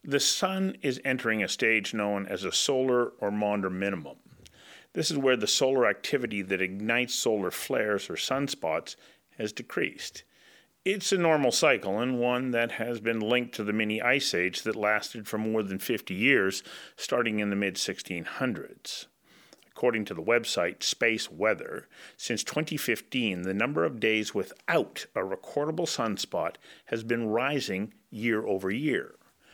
The Sun is entering a stage known as a solar or Maunder minimum. This is where the solar activity that ignites solar flares or sunspots has decreased. It's a normal cycle and one that has been linked to the mini ice age that lasted for more than 50 years, starting in the mid-1600s. According to the website Space Weather, since 2015, the number of days without a recordable sunspot has been rising year over year.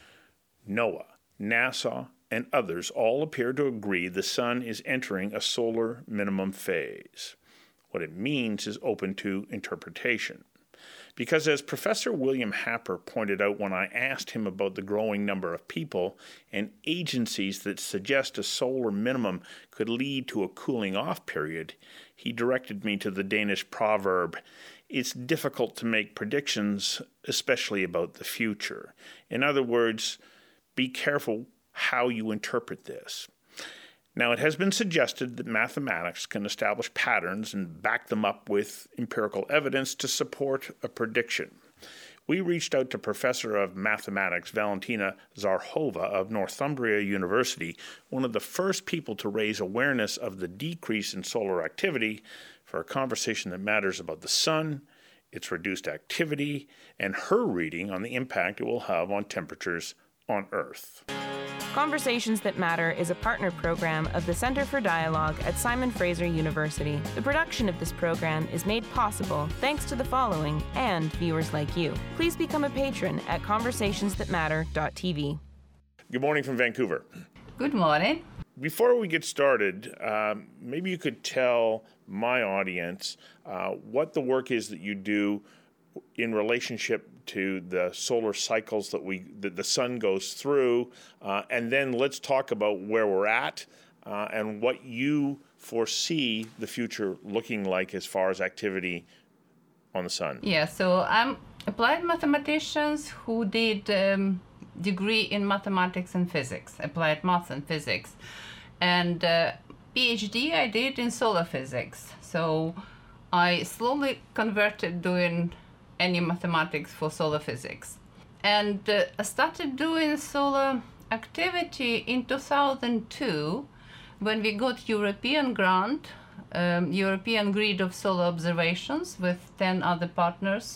NOAA, NASA, and others all appear to agree the Sun is entering a solar minimum phase. What it means is open to interpretation. Because as Professor William Happer pointed out when I asked him about the growing number of people and agencies that suggest a solar minimum could lead to a cooling off period, he directed me to the Danish proverb, "It's difficult to make predictions, especially about the future." In other words, be careful how you interpret this. Now, it has been suggested that mathematics can establish patterns and back them up with empirical evidence to support a prediction. We reached out to Professor of Mathematics Valentina Zarhova of Northumbria University, one of the first people to raise awareness of the decrease in solar activity, for a conversation that matters about the Sun, its reduced activity, and her reading on the impact it will have on temperatures on Earth. Conversations That Matter is a partner program of the Center for Dialogue at Simon Fraser University. The production of this program is made possible thanks to the following and viewers like you. Please become a patron at conversationsthatmatter.tv. Good morning from Vancouver. Good morning. Before we get started, maybe you could tell my audience what the work is that you do in relationship to the solar cycles that the Sun goes through, and then let's talk about where we're at and what you foresee the future looking like as far as activity on the Sun. Yeah, so I'm applied mathematicians who did degree in mathematics and physics, applied math and physics, and PhD I did in solar physics. So I slowly converted doing any mathematics for solar physics. And I started doing solar activity in 2002 when we got European grant, European grid of solar observations with 10 other partners,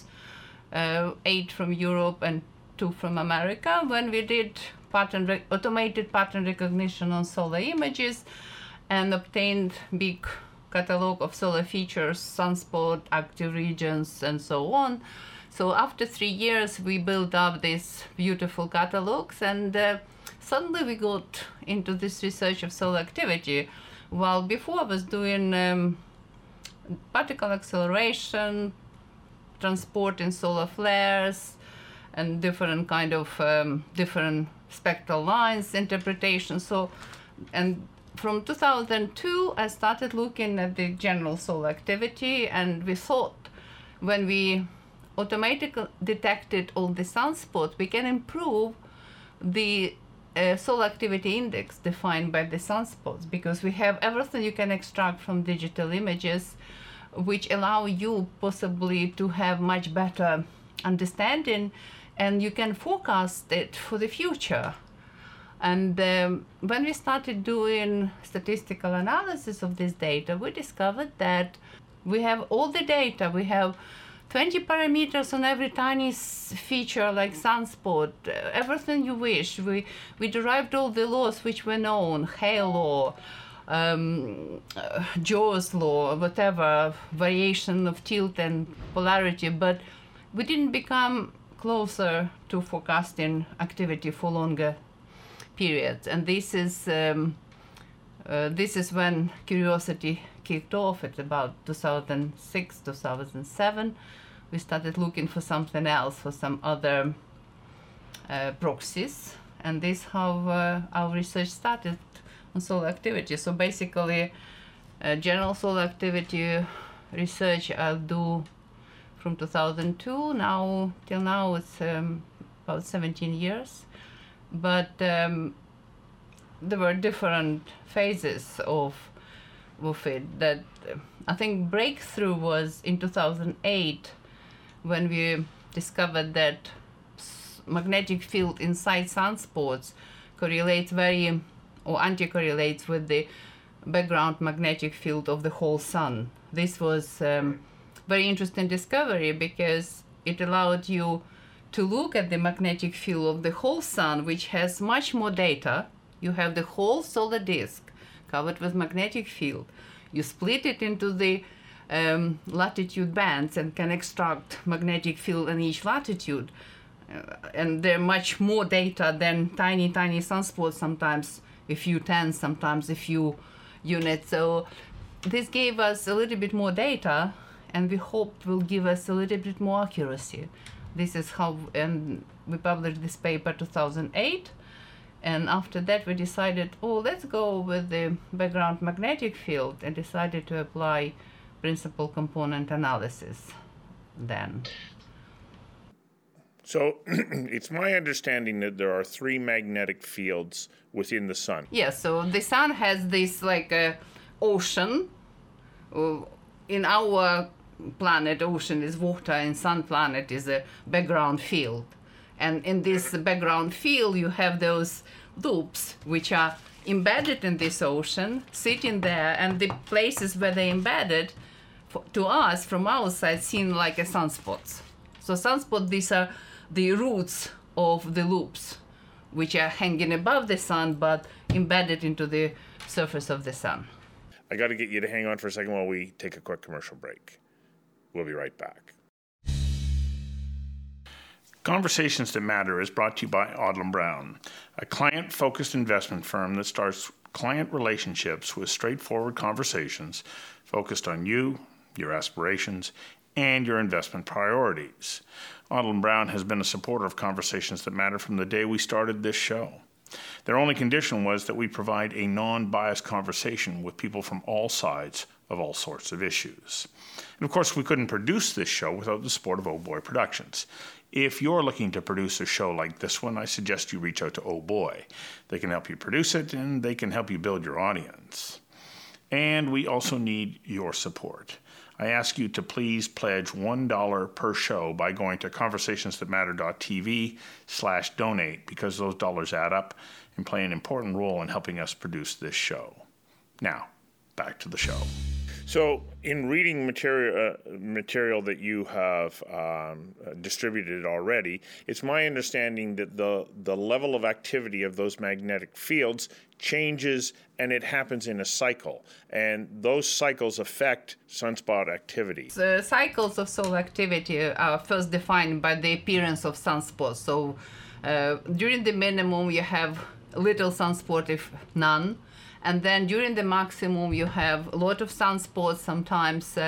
8 from Europe and 2 from America, when we did automated pattern recognition on solar images and obtained big catalog of solar features, sunspot, active regions, and so on. So after 3 years, we built up these beautiful catalogs, and suddenly we got into this research of solar activity. While before I was doing particle acceleration, transporting solar flares, and different kind of different spectral lines interpretation. So, and from 2002, I started looking at the general solar activity, and we thought when we automatically detected all the sunspots, we can improve the solar activity index defined by the sunspots, because we have everything you can extract from digital images, which allow you possibly to have much better understanding, and you can forecast it for the future. And when we started doing statistical analysis of this data, we discovered that we have all the data. We have 20 parameters on every tiny feature like sunspot, everything you wish. We derived all the laws which were known, Hale law, Jo's law, whatever, variation of tilt and polarity, but we didn't become closer to forecasting activity for longer periods. And this is when curiosity kicked off at about 2006, 2007. We started looking for something else, for some other proxies, and this is how our research started on solar activity. So basically, general solar activity research I'll do from 2002 now till now. It's about 17 years. But there were different phases of it. That I think breakthrough was in 2008 when we discovered that magnetic field inside sunspots correlates or anti-correlates with the background magnetic field of the whole sun. This was very interesting discovery because it allowed you to look at the magnetic field of the whole sun, which has much more data. You have the whole solar disk covered with magnetic field. You split it into the latitude bands and can extract magnetic field in each latitude. And there are much more data than tiny sunspots, sometimes a few tens, sometimes a few units. So this gave us a little bit more data, and we hope will give us a little bit more accuracy. This is how, and we published this paper 2008, and after that we decided, let's go with the background magnetic field, and decided to apply principal component analysis then. So it's my understanding that there are 3 magnetic fields within the sun. Yes, so the sun has this ocean. In our planet, ocean is water, and sun planet is a background field. And in this background field, you have those loops which are embedded in this ocean, sitting there, and the places where they're embedded, to us, from our side, seem like sunspots. So sunspots, these are the roots of the loops, which are hanging above the sun, but embedded into the surface of the sun. I got to get you to hang on for a second while we take a quick commercial break. We'll be right back. Conversations That Matter is brought to you by Odlum Brown, a client-focused investment firm that starts client relationships with straightforward conversations focused on you, your aspirations, and your investment priorities. Odlum Brown has been a supporter of Conversations That Matter from the day we started this show. Their only condition was that we provide a non-biased conversation with people from all sides of all sorts of issues. And of course, we couldn't produce this show without the support of Oh Boy Productions. If you're looking to produce a show like this one, I suggest you reach out to Oh Boy. They can help you produce it, and they can help you build your audience. And we also need your support. I ask you to please pledge $1 per show by going to conversationsthatmatter.tv/donate, because those dollars add up and play an important role in helping us produce this show. Now, back to the show. So, in reading material that you have distributed already, it's my understanding that the level of activity of those magnetic fields changes, and it happens in a cycle. And those cycles affect sunspot activity. The cycles of solar activity are first defined by the appearance of sunspots. So, during the minimum, you have little sunspot, if none. And then during the maximum, you have a lot of sunspots, sometimes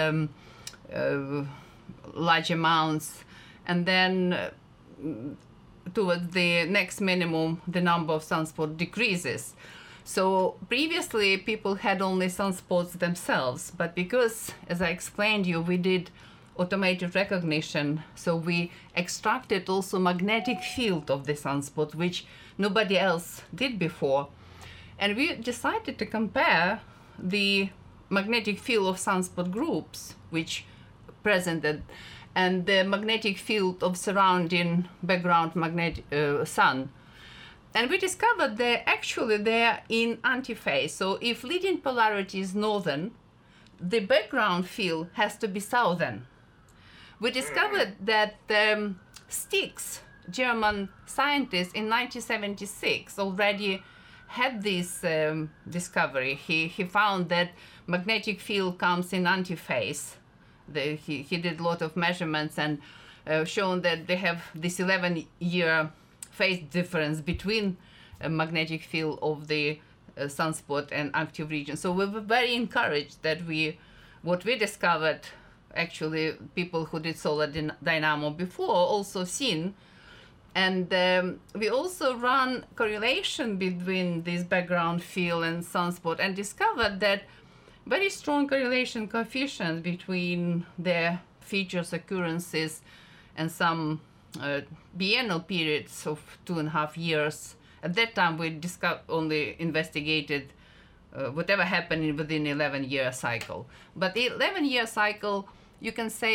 large amounts. And then towards the next minimum, the number of sunspots decreases. So previously, people had only sunspots themselves. But because, as I explained to you, we did automated recognition, so we extracted also magnetic field of the sunspot, which nobody else did before. And we decided to compare the magnetic field of sunspot groups, which presented, and the magnetic field of surrounding background sun. And we discovered that actually they're in antiphase. So if leading polarity is northern, the background field has to be southern. We discovered that Stix, German scientist, in 1976 already had this discovery. He found that magnetic field comes in antiphase. He did a lot of measurements and shown that they have this 11-year phase difference between a magnetic field of the sunspot and active region. So we were very encouraged that what we discovered, actually people who did solar dynamo before also seen. And we also ran correlation between this background field and sunspot and discovered that very strong correlation coefficient between their features, occurrences, and some biennial periods of 2.5 years. At that time, we only investigated whatever happened within 11-year cycle. But the 11-year cycle, you can say,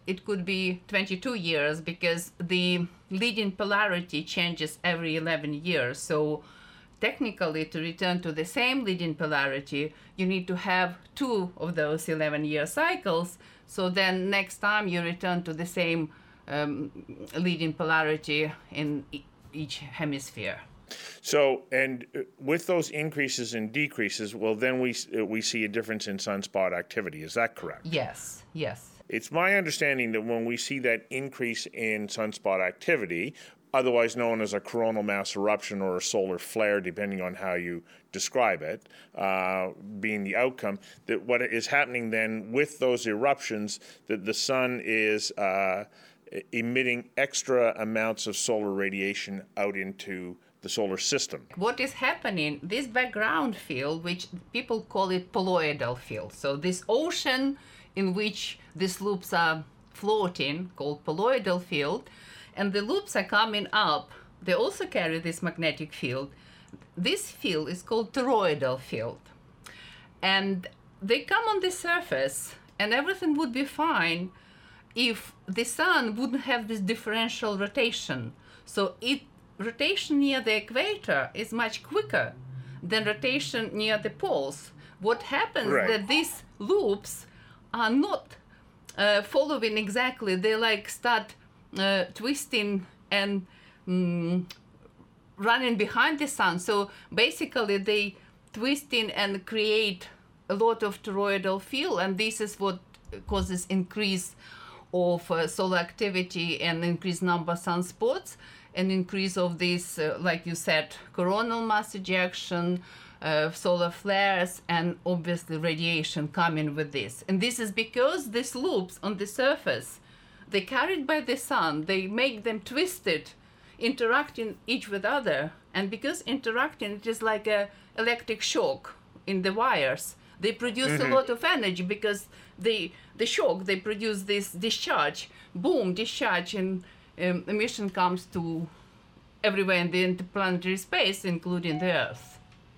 it could be 22 years because the leading polarity changes every 11 years. So technically, to return to the same leading polarity, you need to have 2 of those 11-year cycles. So then next time you return to the same leading polarity in each hemisphere. So, and with those increases and decreases, well, then we see a difference in sunspot activity. Is that correct? Yes, yes. It's my understanding that when we see that increase in sunspot activity, otherwise known as a coronal mass eruption or a solar flare, depending on how you describe it, being the outcome, that what is happening then with those eruptions, that the sun is emitting extra amounts of solar radiation out into the solar system. What is happening, this background field, which people call it poloidal field, so this ocean in which these loops are floating, called poloidal field, and the loops are coming up, they also carry this magnetic field. This field is called toroidal field. And they come on the surface, and everything would be fine if the sun wouldn't have this differential rotation. So rotation near the equator is much quicker than rotation near the poles. What happens that these loops are not following exactly. They like start twisting and running behind the sun. So basically they twisting and create a lot of toroidal field, and this is what causes increase of solar activity and increased number of sunspots, and increase of this, like you said, coronal mass ejection, solar flares, and obviously radiation coming with this. And this is because these loops on the surface, they carried by the sun, they make them twisted, interacting each with other. And because interacting, it is like a electric shock in the wires. They produce a lot of energy because the shock, they produce this discharge, boom, discharge, and emission comes to everywhere in the interplanetary space, including the Earth.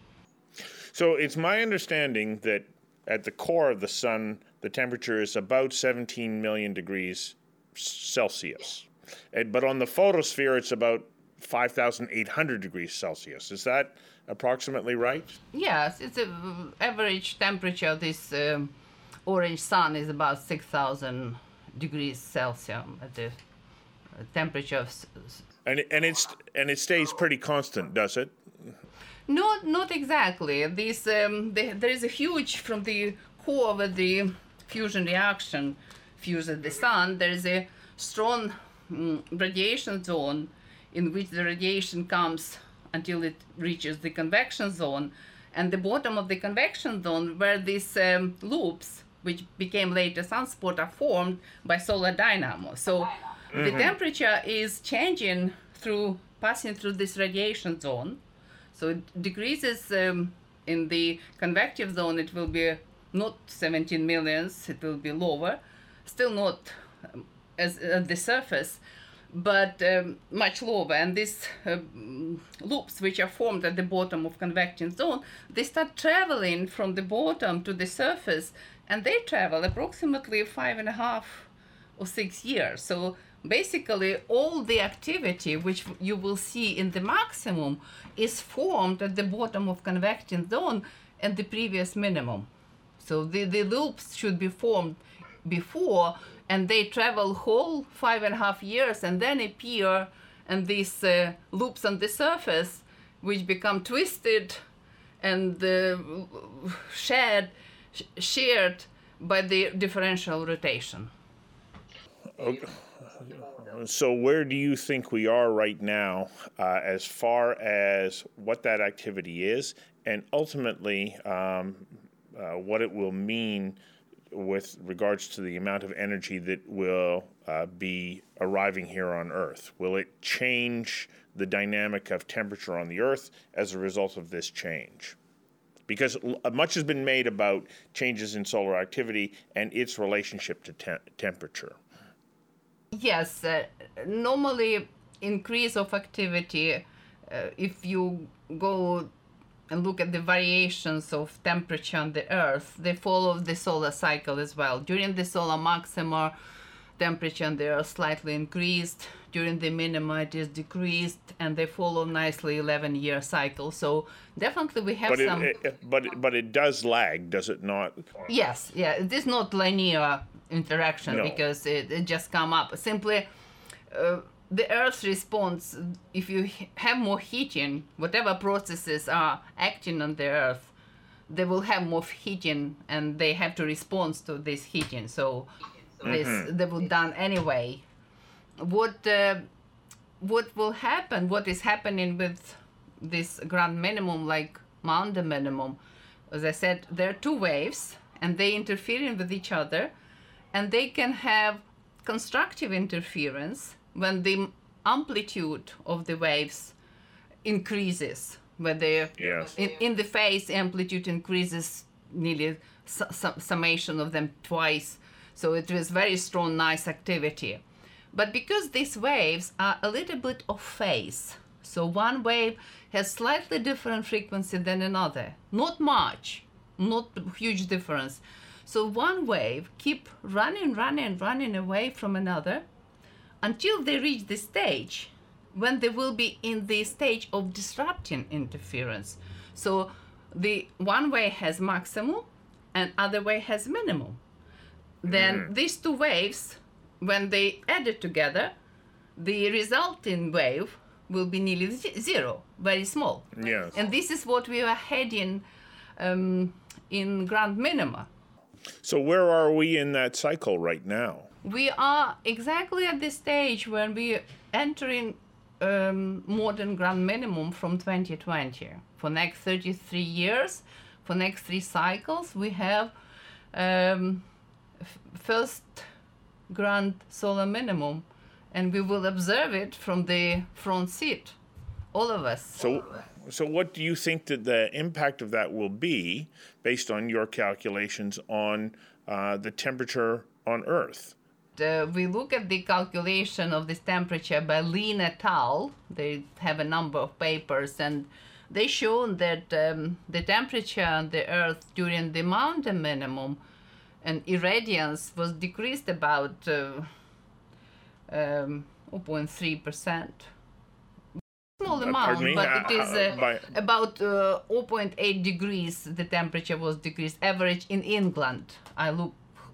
So it's my understanding that at the core of the sun, the temperature is about 17 million degrees Celsius. But on the photosphere, it's about 5,800 degrees Celsius. Is that approximately right? Yes, it's an average temperature of this orange sun is about 6,000 degrees Celsius at the temperature of... And it stays pretty constant, does it? No, not exactly. This there is a huge, from the core of the fusion reaction, fuses the sun, there is a strong radiation zone in which the radiation comes until it reaches the convection zone. And the bottom of the convection zone, where these loops, which became later sunspot, are formed by solar dynamo. So the temperature is changing through passing through this radiation zone. So it decreases in the convective zone. It will be not 17 millions, it will be lower, still not as at the surface, but much lower. And these loops, which are formed at the bottom of convection zone, they start traveling from the bottom to the surface, and they travel approximately 5.5 or 6 years. So basically, all the activity which you will see in the maximum is formed at the bottom of convection zone at the previous minimum. So the loops should be formed before, and they travel whole 5.5 years and then appear, and these loops on the surface, which become twisted and shared by the differential rotation. Okay. So where do you think we are right now as far as what that activity is, and ultimately what it will mean with regards to the amount of energy that will be arriving here on Earth? Will it change the dynamic of temperature on the Earth as a result of this change? Because much has been made about changes in solar activity and its relationship to temperature. Yes, normally increase of activity, if you go and look at the variations of temperature on the Earth, they follow the solar cycle as well. During the solar maxima, temperature on the Earth slightly increased. During the minima, it is decreased, and they follow nicely 11-year cycle. So definitely we have but it does lag, does it not? Yes, yeah. It is not linear interaction, No. because it just come up. Simply, the Earth's response, if you have more heating, whatever processes are acting on the Earth, they will have more heating, and they have to respond to this heating. So this they will done anyway. What will happen? What is happening with this grand minimum, like Maunder minimum? As I said, there are two waves, and they interfering with each other, and they can have constructive interference when the amplitude of the waves increases, where they Yes. in the phase amplitude increases nearly summation of them twice. So it was very strong, nice activity. But because these waves are a little bit off phase, so one wave has slightly different frequency than another, not much, not huge difference. So one wave keep running away from another until they reach the stage when they will be in the stage of disrupting interference. So the one wave has maximum and other wave has minimum. Then these two waves, when they added together, the resulting wave will be nearly zero, very small. Yes. And this is what we are heading in grand minima. So where are we in that cycle right now? We are exactly at the stage when we are entering modern grand minimum from 2020. For next 33 years, for next 3 cycles, we have first grand solar minimum, and we will observe it from the front seat, all of us. So what do you think that the impact of that will be, based on your calculations, on the temperature on Earth? We look at the calculation of this temperature by Lin et al. They have a number of papers, and they shown that the temperature on the Earth during the Maunder minimum and irradiance was decreased about 0.3%. Small amount, me? but it is by- about 0.8 degrees. The temperature was decreased. Average in England. I look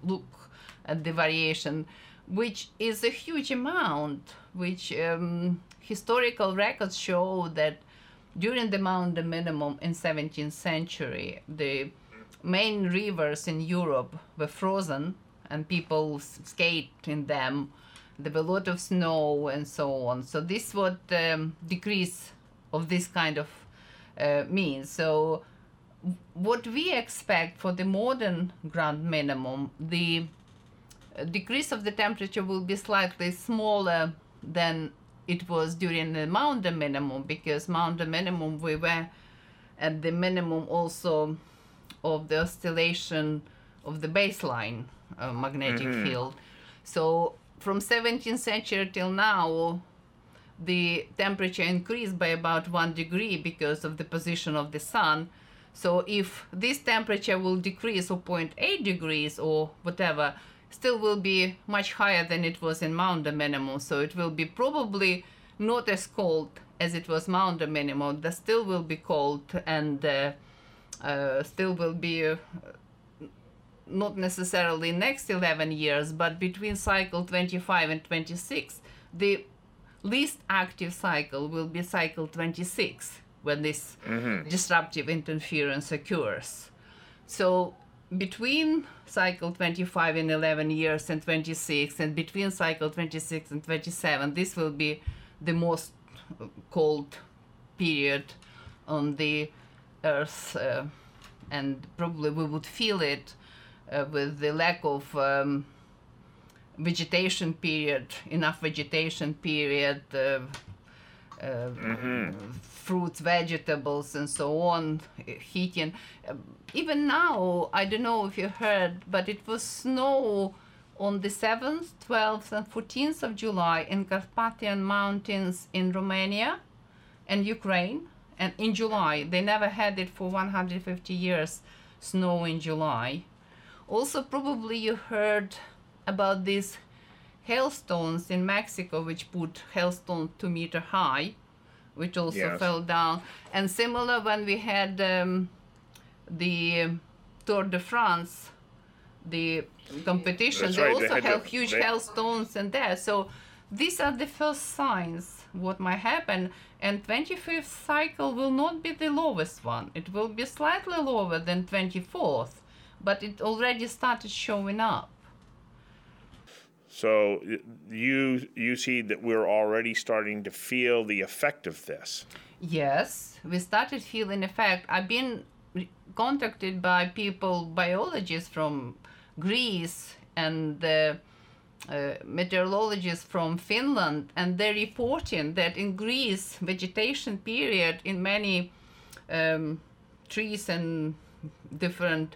at the variation, which is a huge amount. Which historical records show that during the Maunder minimum in 17th century, the main rivers in Europe were frozen, and people skate in them. There were a lot of snow and so on. So this what decrease of this kind of means. So what we expect for the modern grand minimum, the decrease of the temperature will be slightly smaller than it was during the Maunder minimum, because Maunder minimum we were at the minimum also of the oscillation of the baseline magnetic field. So from 17th century till now, the temperature increased by about 1 degree because of the position of the sun. So if this temperature will decrease to 0.8 degrees or whatever, still will be much higher than it was in Maunder minimum. So it will be probably not as cold as it was Maunder minimum. That still will be cold, and still will be not necessarily next 11 years, but between cycle 25 and 26, the least active cycle will be cycle 26, when this disruptive interference occurs. So between cycle 25 in 11 years and 26, and between cycle 26 and 27, this will be the most cold period on the Earth, and probably we would feel it with the lack of vegetation period, enough vegetation period, fruits, vegetables, and so on, heating. Even now, I don't know if you heard, but it was snow on the 7th, 12th, and 14th of July in Carpathian Mountains in Romania and Ukraine. And in July, they never had it for 150 years, snow in July. Also, probably you heard about this hailstones in Mexico, which put hailstones 2 meter high, which also fell down. And similar when we had the Tour de France, the competition, That's they right. also have huge hailstones in there. So these are the first signs what might happen. And 25th cycle will not be the lowest one. It will be slightly lower than 24th, but it already started showing up. So you see that we're already starting to feel the effect of this. Yes, we started feeling effect. I've been contacted by people, biologists from Greece and meteorologists from Finland, and they're reporting that in Greece, vegetation period in many trees and different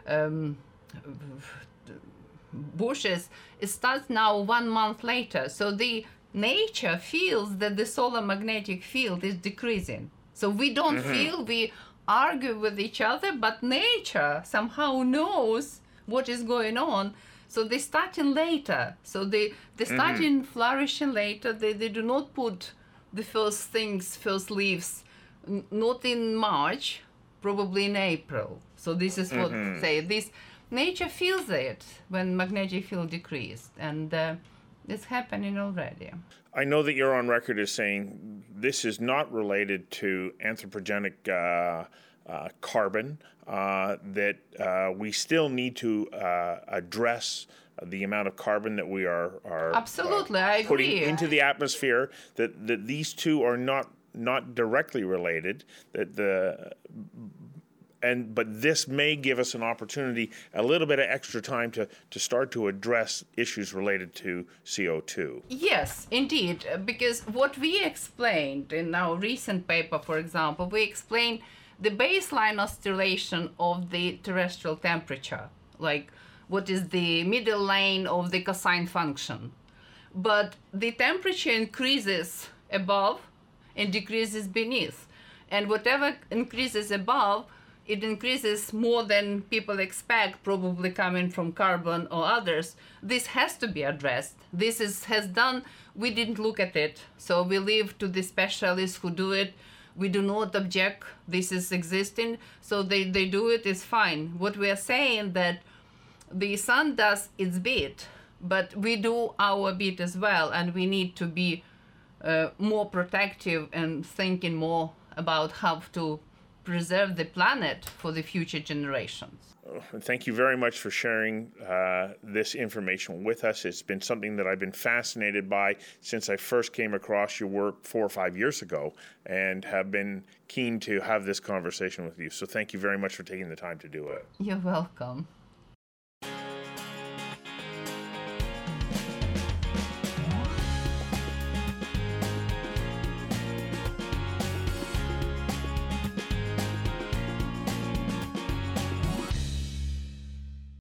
bushes, it starts now 1 month later. So the nature feels that the solar magnetic field is decreasing. So we don't feel, we argue with each other, but nature somehow knows what is going on. So they start in later. So they start in flourishing later. They do not put the first leaves, not in March, probably in April. So this is what say this. Nature feels it when magnetic field decreased, and it's happening already. I know that you're on record as saying this is not related to anthropogenic carbon, that we still need to address the amount of carbon that we are Absolutely, I putting agree. into the atmosphere, that these two are not directly related, but this may give us an opportunity, a little bit of extra time to start to address issues related to CO2. Yes, indeed, because what we explained in our recent paper, for example, we explained the baseline oscillation of the terrestrial temperature, like what is the middle lane of the cosine function. But the temperature increases above and decreases beneath. And whatever increases above, it increases more than people expect, probably coming from carbon or others. This has to be addressed. This has done, we didn't look at it. So we leave to the specialists who do it. We do not object, this is existing. So they do it, it's fine. What we are saying that the sun does its bit, but we do our bit as well. And we need to be more protective and thinking more about how to preserve the planet for the future generations. Thank you very much for sharing this information with us. It's been something that I've been fascinated by since I first came across your work 4 or 5 years ago, and have been keen to have this conversation with you. So thank you very much for taking the time to do it. You're welcome.